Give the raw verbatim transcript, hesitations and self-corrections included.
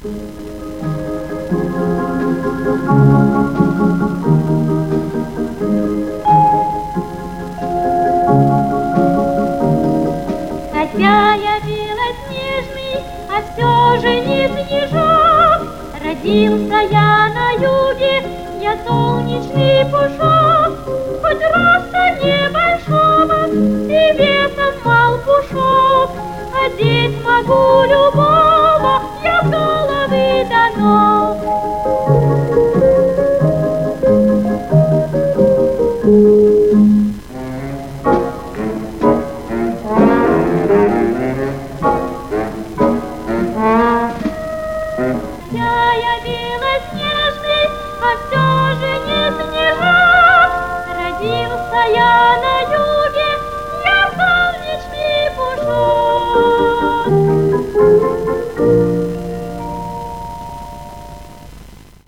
Хотя я белоснежный, а все же не снежок. Родился я на юге, я солнечный пушок. Хоть роста небольшого и весом мал пушок, одеть могу любого я с головы до ног. Я белоснежный, а все же не снежок. Родился я на юге.